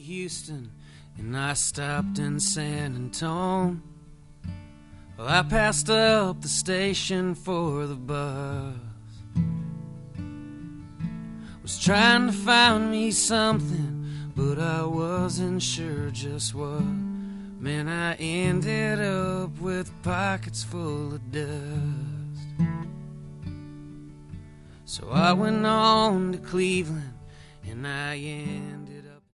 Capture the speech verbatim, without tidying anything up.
Houston, and I stopped in San Antonio. Well, I passed up the station for the bus. Was trying to find me something, but I wasn't sure just what. Man, I ended up with pockets full of dust. So I went on to Cleveland, and I ended